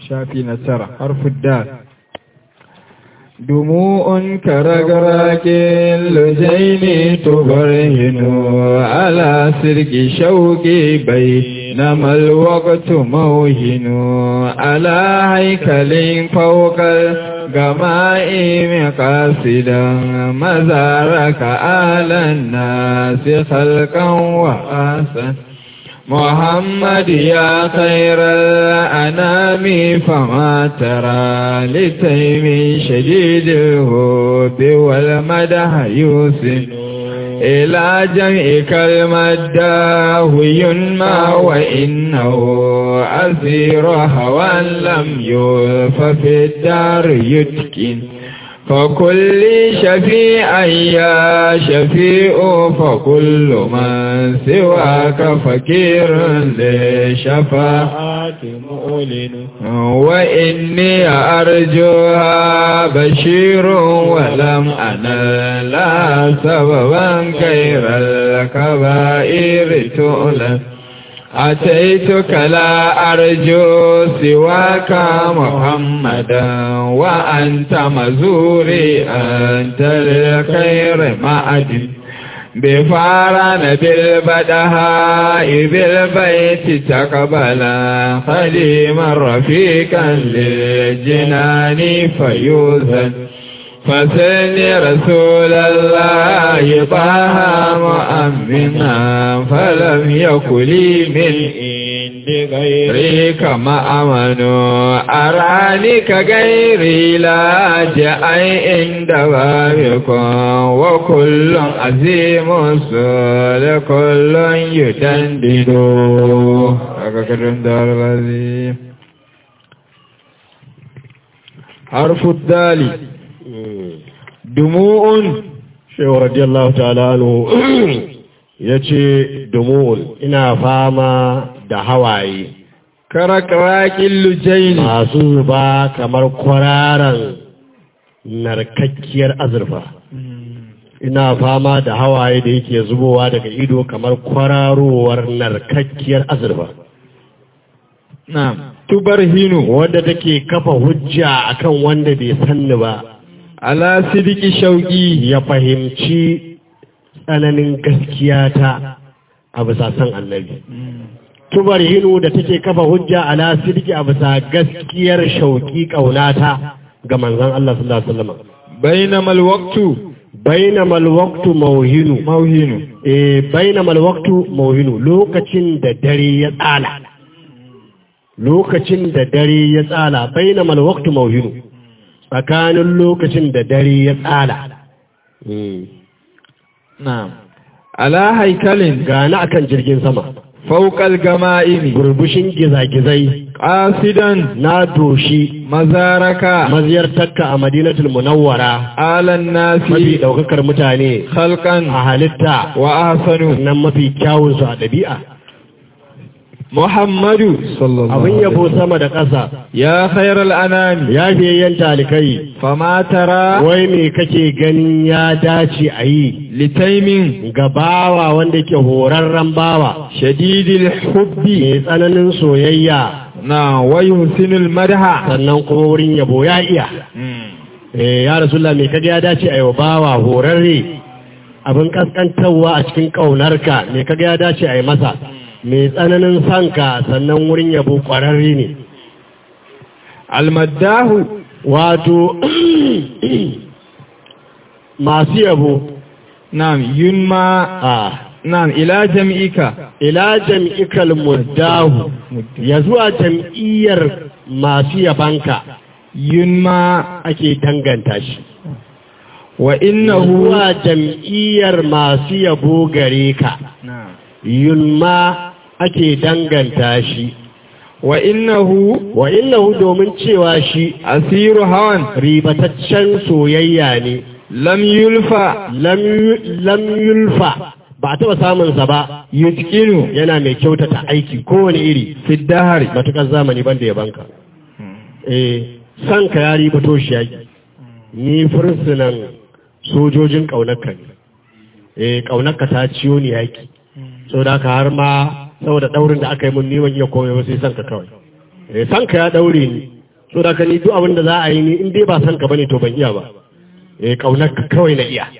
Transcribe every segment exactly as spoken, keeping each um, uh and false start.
شافي نترى حرف الدال دموع كرقراك اللجين تبرهن على سرق شوقي بينما الوقت موهن على هيكل فوق الغمائم قاصدا مزارك آل الناس خلقا وآسا محمد يا خير الأنام فما ترى لتيم شديد الهود والمدح يوسن إلى جمعك المداه ينمى وإنه أسير هوى لم يلف في الدار يتكن فكل شفيع يا شفيع فكل من سواك فكير لشفاعة مؤلن وإني أرجوها بشير ولم أنا لا سببا غير الكبائر تؤلم أتيتك لا أرجو سواك محمدا وأنت مزوري أنت للخير معد بفارن بالبدهاء بالبيت تقبلا خديما رفيقا للجنان فيوزن فسني رسول الله طه مؤمنا فلم يكن لي من عند غيرك مأمن أراني كغيري لا جاء عند بابكم وكل عظيم الصول كل يدندن حرف الدال dumu'un shehu radiyallahu ta'ala anhu yace dumu'un ina fama da hawaye karakarakin lujaini masu zuba kamar kwararan narkakkiyar azurfa ina fama da hawaye da yake zubowa daga ido kamar kwararowar narkakkiyar azurfa na'am tubarhinu wanda take kafa hujja akan wanda bai sanni ba ala sidiki shauki ya fahimci tsananin gaskiya ta a bisa san annabi tubar hinu da take kafa hujja ala sidiki a bisa gaskiyar shauki kaunata ga manzon Allah sallallahu alaihi wasallam bainamal waqtu bainamal waqtu mawhinu mawhinu eh bainamal waqtu mawhinu lokacin da dare ya tsala lokacin da dare ya tsala bainamal waqtu mawhinu tsakanin lokacin da dare ya tsala. Na'am. Ala haikalin gani akan jirgin sama. Faukal gama'imi. Burbushin gizagizai. Ƙasidan na doshi. Mazaraka. Maziyartarka a Madinatul Munawwara. Alan nasi. Mafi ɗaukakar mutane. Halkan. A halitta. Wa ahsanu. Nan mafi kyawunsu a ɗabi'a. Muhammadu sallallahu abin yabo sama da ƙasa ya khairal anami ya biyayyan talikai fama tara wai me kake ganin ya dace a yi litaimin gabawa wanda ke horarren bawa shadidil hubbi mai tsananin soyayya na wayusinul madha sannan kuma wurin yabo ya iya eh ya rasulullah me kaga ya dace a yi bawa horarre abin kaskantarwa a cikin kaunarka me kaga ya dace a yi masa mai tsananin sanka sannan wurin yabo ƙwararre ne almaddahu wato masu yabo na'am yunma a na'am ila jam'ika ila jam'ikal muddahu ya zuwa jam'iyyar masu yabanka yunma ake danganta shi wa innahu wa jam'iyyar masu yabo gare ka yunma ake danganta shi wa innahu wa innahu domin cewa shi asiru hawan ribataccen soyayya ne lam yulfa lam lam yulfa ba taba samun sa ba yutqinu yana mai kyautata aiki kowane iri fiddahari matukar zamani banda ya banka eh san ka ya ribato shi yaki ni fursunan sojojin kaunarka ne eh kaunarka ta ciyo ni yaki saboda haka har ma saboda daurin da aka yi mun niman iya komai ba sai sanka kawai eh sanka ya daure ni so da ka ni duk abin da za a yi ni in dai ba san ka bane to ban iya ba eh kaunar ka kawai na iya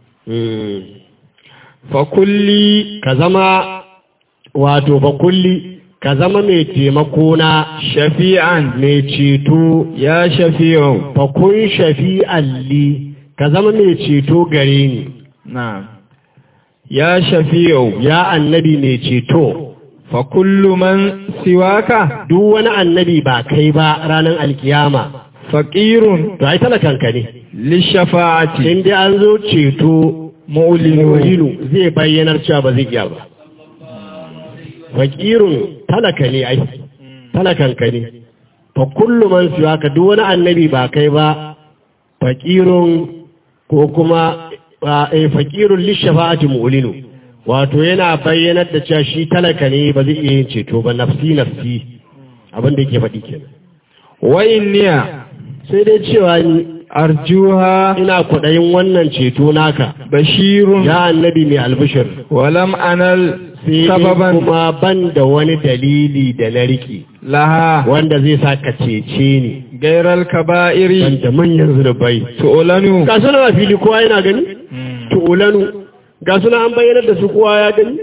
fa kulli ka zama wato fa kulli ka zama mai taimako na shafi'an mai ceto ya shafi'u fa kun shafi'an li ka zama mai ceto gare ni na'am ya shafi'u ya annabi mai ceto fa kullu man siwaka duk wani annabi ba kai ba ranar alkiyama faqirun to ai talakanka ne li shafa'ati in dai an zo ceto mu'linu zai bayyanar cewa ba zai iya ba faqirun talaka ne ai talakanka ne fa kullu man siwaka duk wani annabi ba kai ba faqirun ko kuma eh faqirun li shafa'ati mu'linu wato yana bayyanar da cewa shi talaka ne ba zai iya yin ceto ba nafsi nafsi abin da yake faɗi kenan wa inniya sai dai cewa ni arjuha ina kwaɗayin wannan ceto naka bashirun ya annabi mai albishir walam anal sai sababan kuma ban da wani dalili da na riƙe laha wanda zai sa ka cece ni gairal kaba'iri ban da manyan zunubai tu'lanu ga suna a fili kowa yana gani tu'lanu ga suna an bayyanar da su kowa ya gani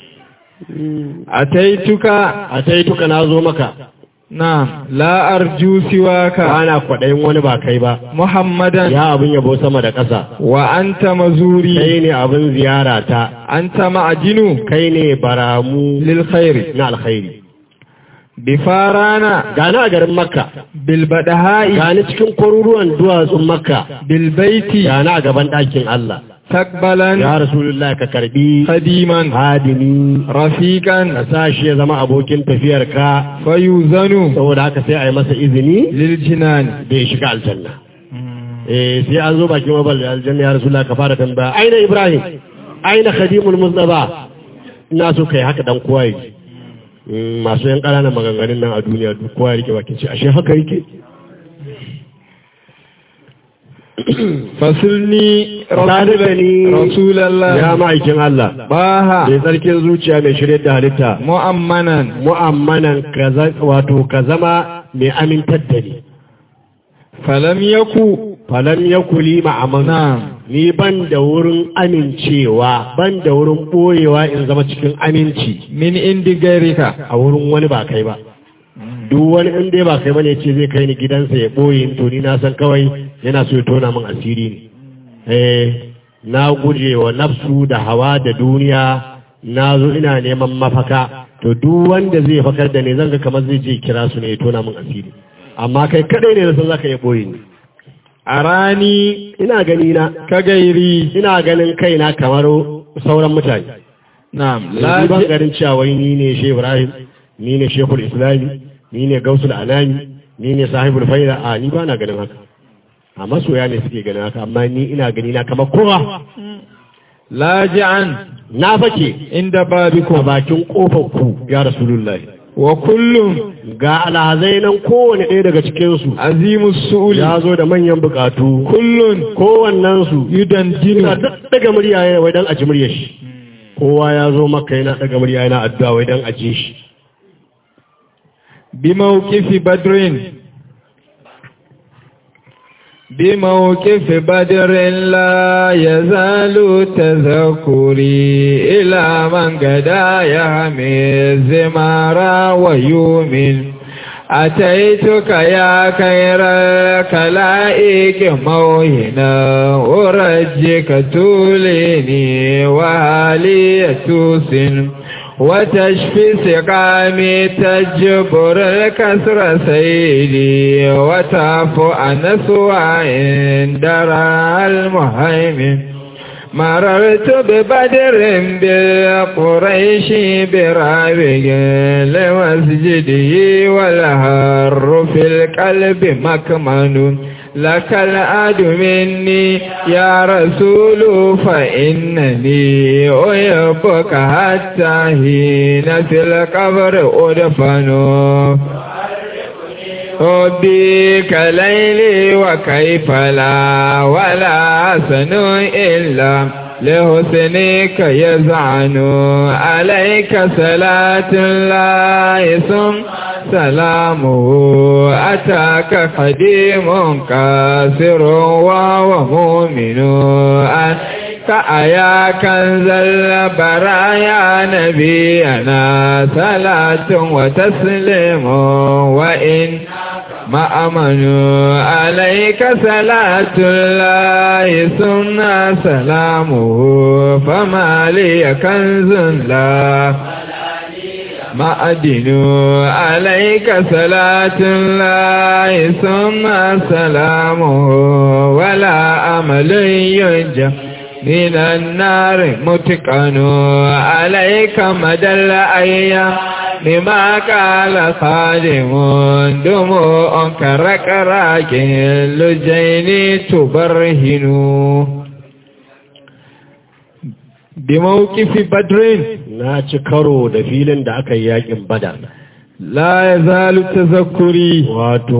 ataituka a sai tuka na zo maka na la arju siwaka ana kwaɗayin wani ba kai ba muhammadan ya abin yabo sama da ƙasa wa anta mazuri kai ne abin ziyara ta anta ma'ajinu kai ne baramu lil khairi na alkhairi bi farana gani a garin makka bil badahai gani cikin kwaruruwan duwatsun makka bil baiti gani a gaban ɗakin Allah takbalan ya rasulullah ka karbi qadiman hadimi rafiqan ka sa shi ya zama abokin tafiyar ka fayuzanu saboda haka sai a yi masa izini lil jinan da ya shiga aljanna eh sai an zo bakin mabal aljanna ya rasulullah ka fara tambaya aina ibrahim aina khadimul mustafa ina so kai haka dan kowa yake masu yan ƙananan maganganun nan a duniya duk kowa yake bakin ce ashe haka yake fasilni rasulallah ya ma'aikin Allah baha mai tsarkin zuciya mai shirye da halitta mu'ammanan mu'ammanan wato ka zama mai amintar da ni falam yaku falam yaku li ma'amana ni ban da wurin amincewa ban da wurin boyewa in zama cikin aminci min indi gairika a wurin wani ba kai ba duk wani in dai ba kai bane ce zai kai ni gidansa ya boye to ni na san kawai yana so ya tona min asiri ne eh na guje wa nafsu da hawa da duniya na zo ina neman mafaka to duk wanda zai fakar da ni zan ga kamar zai je kira su ne ya tona min asiri amma kai kadai ne san zaka ya boye ni arani ina gani na ka gairi ina ganin kaina kamar sauran mutane na'am la ban garin cewa wai ni ne Shehu Ibrahim ni ne Sheikhul Islami ni ne Gausul Anami ni ne Sahibul Faida a ni ba na ganin haka a masoya ne suke ganin haka amma ni ina gani na kamar kowa laji'an na fake inda babikum a bakin kofar ku ya Rasulullahi wa kullum ga alhazai nan kowane ɗaya daga cikinsu azimus su'uli ya zo da manyan bukatu kullun kowannensu yudan dinu yana daga murya yana wai dan aji muryar shi kowa ya zo maka yana daga murya yana addu'a wai dan aji shi bi mawqifi badrin بموقف بدر لا يزال تذكري إلى من قدا يحمي الزمار ويؤمن أتيتك يا خير الخلائق موهنا أرجك توليني وهالي توسن وتشفي سقامي تجبر الكسر سيدي وتعفو عن سوء درى المهيمن مررت ببدر بالقريش برابق لمسجده والهر في القلب مكمن لك العد مني يا رسول فإنني أحبك حتى حين في القبر أدفن أحبك ليلي وكيف لا ولا حسن إلا لحسنك يزعن عليك صلاة الله ثم سلامه أتاك خديم كاسر وهو مؤمن أنت أيا كنز البرايا نبينا صلاة وتسليم وإن ما أمنوا عليك صلاة الله ثم سلامه فما لي كنز لا ما أدنوا عليك صلاة الله ثم سلامه ولا أمل ينجى من النار متقن عليك مدى الأيام لما قال خادم دموع كركراك اللجين تبرهن بموقف بدر na ci karo da filin da aka yi yakin badar la yazalu tazakkuri wato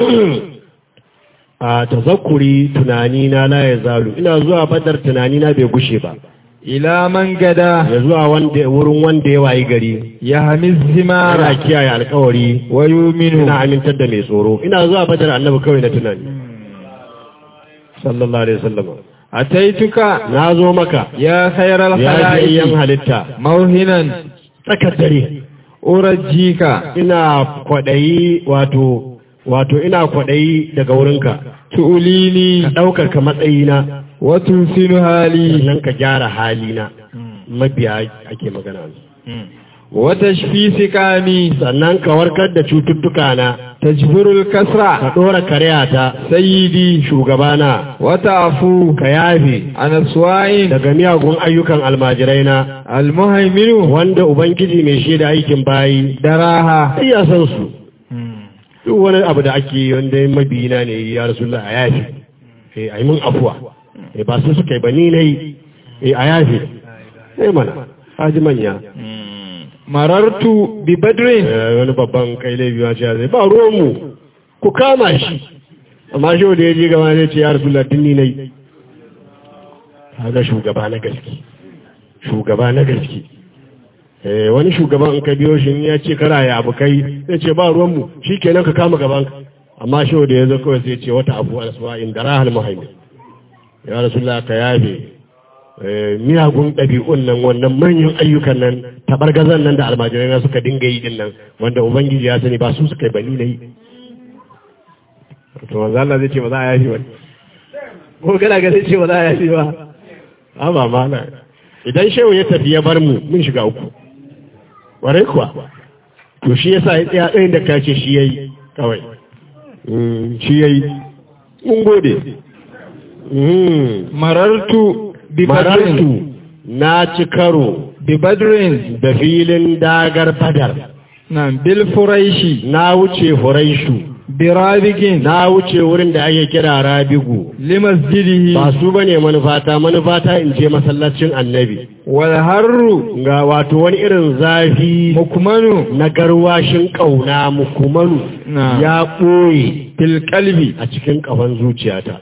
a tazakkuri tunani na la yazalu ina zuwa badar tunani na bai gushe ba ila man gada ya zuwa wanda wurin wanda ya wayi gari ya hamiz zimara ana kiyaye alkawari wa yuminu ina amintar da mai tsoro ina zuwa badar annabi kawai na tunani sallallahu alaihi wasallam ataituka na zo maka ya khairal ya khalaiqi yan halitta mauhinan tsakar dare urajika ina kwadayi wato wato ina kwadayi daga wurinka tuulini ka daukar ka matsayina wa tusinu hali sannan ka gyara halina mabiya ake magana wa tashfi sikami sannan ka warkar da cututtuka na tajburul kasra ka dora karyata sayyidi shugabana wa ta'fu ka yafe anaswa'in daga miyagun ayyukan almajirai na almuhaiminu wanda ubangiji mai shaida aikin bayi daraha iya san su duk wani abu da ake yi wanda mabiyina ne ya rasulullah a yafe eh ai mun afuwa eh ba su suka yi ba ni nayi eh a yafe eh mana haji manya marartu bi badrin wani babban kai laifi ma ce zai ba ruwanmu ku kama shi amma shi da ya ji gama ne ce ya rasu ladini na yi haga shugaba na gaske shugaba na gaske wani shugaban in ka biyo shi ya ce kara ya abu kai zai ce ba ruwanmu shi kenan ka kama gaban amma shi da ya zo kawai sai ce wata abu a suwa inda rahal muhaimmi ya rasu ka yabe miyagun ɗabi'un nan wannan manyan ayyukan nan tabargazan nan da almajirai na suka dinga yi din nan wanda ubangiji ya sani ba su suka yi bani na yi to wanzu Allah zai ce ba za a yafi wani ko gana ga zai ce ba za a yafi ba amma mana idan shehu ya tafi ya bar mu mun shiga uku warai kuwa to shi yasa ya tsaya tsayin da ka ce shi yayi kawai shi yayi mun gode marartu marartu na ci karo bi badrin da filin dagar badar na bil furaishi na wuce furaishu bi rabigin na wuce wurin da ake kira rabigu li masjidihi ba su bane manufata manufata in je masallacin annabi wal harru ga wato wani irin zafi mukmanu na garwashin kauna mukmanu ya ɓoye fil qalbi a cikin kafan zuciyata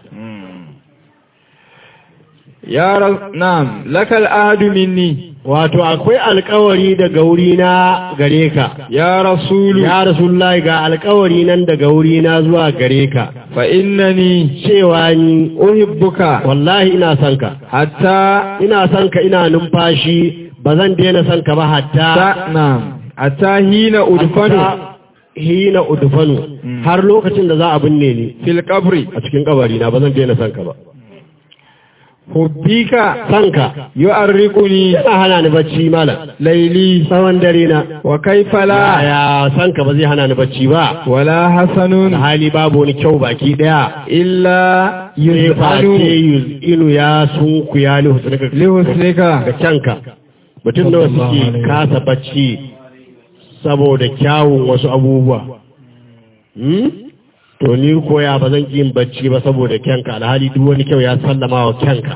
ya na'am lakal ahadu minni wato akwai alkawari daga wuri na gare ka ya rasulu ya rasulullahi ga alkawari nan daga wuri na zuwa gare ka fa innani cewa ni uhibbuka wallahi ina son ka hatta ina son ka ina numfashi ba zan daina son ka ba hatta na'am hatta hina udfanu hina udfanu har lokacin da za a binne ni fil qabri a cikin kabari na ba zan daina son ka ba hubbika sanka yu'arriquni yana hana ni bacci malam laili tsawon dare na wa kaifa la ya sanka ba zai hana ni bacci ba wala hasanun hali babu wani kyau baki daya illa yuzanu inu ya sunku ya li husnika li husnika ga canka mutum da suke kasa bacci saboda kyawun wasu abubuwa hmm? to ni koya ba zan yin bacci ba saboda kyanka alhali duk wani kyau ya sallama wa kyanka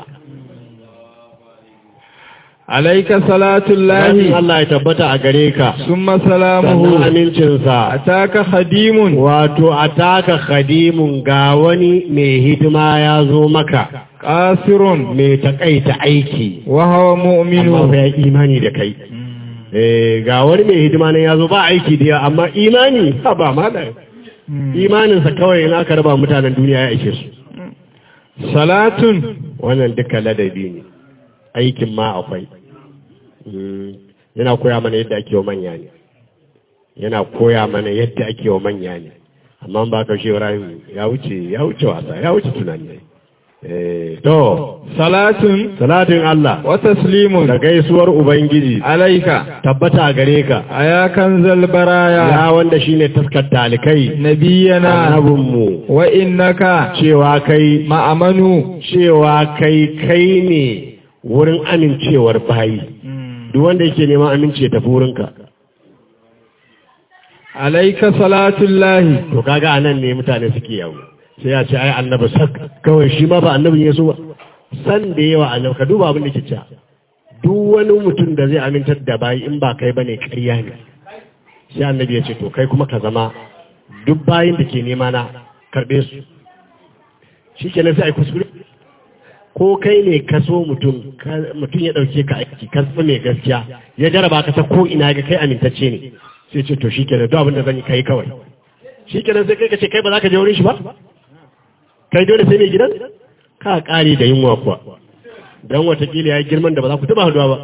alaika salatullahi Allah ya tabbata a gare ka summa salamuhu sannan amincinsa ataka khadimun wato ataka khadimun ga wani mai hidima ya zo maka qasirun mai takaita aiki wa huwa mu'minu amma ya imani da kai eh ga wani mai hidima ne ya zo ba aiki da yawa amma imani ha ba ma da imaninsa kawai in aka raba mutanen duniya ya ishe su salatun wannan duka ladabi ne aikin ma akwai yana koya mana yadda ake wa manya ne yana koya mana yadda ake wa manya ne amma ba ka shi ya wuce ya wuce wasa ya wuce tunani eh to salatun salatin Allah wa taslimun da gaisuwar ubangiji alaika tabbata gare ka aya kanzal baraya ya wanda shine taskar talikai nabiyana annabinmu wa innaka cewa kai ma'amanu cewa kai kai ne wurin amincewar bayi duk wanda yake neman amince tafi wurinka alaika salatullahi to kaga anan ne mutane suke yawo sai ya ce ai annabi sak kawai shi ma ba annabin yesu ba san da yawa annabi ka duba abin da ke cewa duk wani mutum da zai amintar da bayi in ba kai bane ƙarya ne sai annabi ya ce to kai kuma ka zama duk bayin da ke nema na karbe su shikenan sai ai kuskure ko kai ne ka so mutum mutum ya dauke ka aiki ka so mai gaskiya ya jaraba ka ta ko ina ga kai amintacce ne sai ce to shikenan duk abin da zan yi kai kawai shikenan sai kai ka ce kai ba za ka je wurin shi ba kai dole sai mai gidan ka kare da yunwa kuwa don watakila ya yi girman da ba za ku taba haduwa ba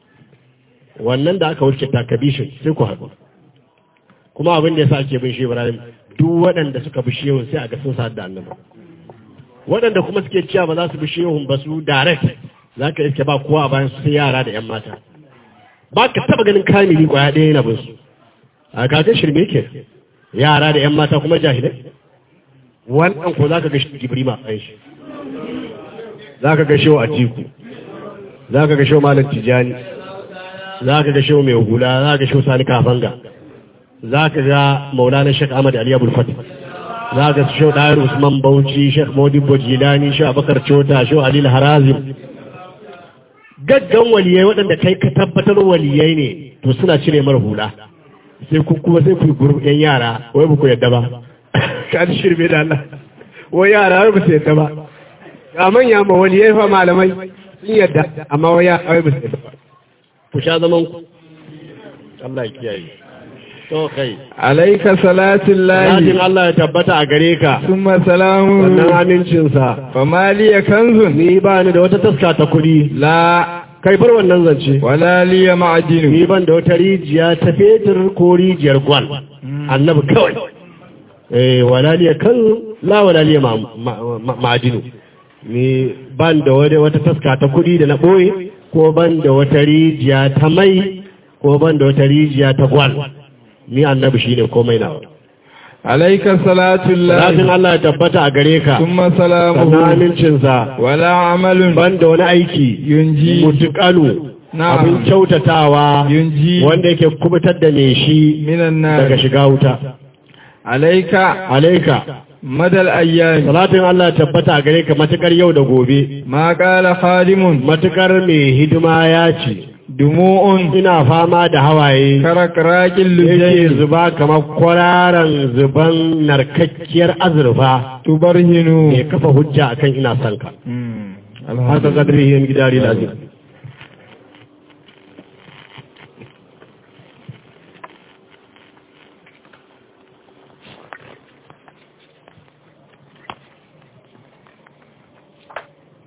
wannan da aka wuce takabishin sai ku haɗu kuma abin da ya sa ake bin shi Ibrahim duk waɗanda suka bi shehun sai a ga sun sa'ad da annaba waɗanda kuma suke cewa ba za su bi shehun ba su direct za ka iske ba kowa a bayan su sai yara da yan mata ba ka taba ganin kamili kwaya ɗaya yana bin su a kakan shirme ke yara da yan mata kuma jahilai wannan ko za ka ga shi jibrima a shi za ka ga shewa a tiku za ka ga shewa malar tijani za ka ga shewa mai hula za ka ga shewa sani kafanga za ka ga maulana shek ahmad ali abul fatih za ka ga shewa ɗayar usman bauchi shek modibbo jilani shewa abakar cota shewa alil harazim gaggan waliyai waɗanda kai ka tabbatar waliyai ne to suna cire mara hula sai ku kuma sai ku gurbu yan yara wai ba ku yadda ba ka ji shirme da Allah wai yara wai ba su yadda ba ga manya ma wani ya fa malamai sun yadda amma wai ya wai ba su yadda ba ku sha zaman ku Allah ya kiyaye to kai alaika salatul lahi salatin Allah ya tabbata a gare ka summa salamu wannan amincin sa fa maliya kanzun ni ba ni da wata taska ta kuɗi la kai bar wannan zance wala liya ma'adinu ni ban da wata rijiya ta fetur ko rijiyar gwal annabi kawai eh wala liya kan la wala liya ma'adinu ni ban da wata taska ta kudi da na boye ko ban da wata rijiya ta mai ko ban da wata rijiya ta gwal ni annabi shine komai nawa alaika salatul lahi salatin Allah ya tabbata a gare ka summa salamu sannan amincinsa wala amalun ban da wani aiki yunji mutuƙalu abin kyautatawa yunji wanda yake kubutar da me shi minan nar daga shiga wuta alaika alaika madal ayyam salatin Allah ya tabbata a gare ka matukar yau da gobe ma qala khadimun matukar mai hidima ya ce dumu'un ina fama da hawaye karakrakin yake lujayn zuba kamar kwararan zuban narkakkiyar azurfa tubarhinu mai kafa hujja akan ina son ka haka kadrihi min gidari lazim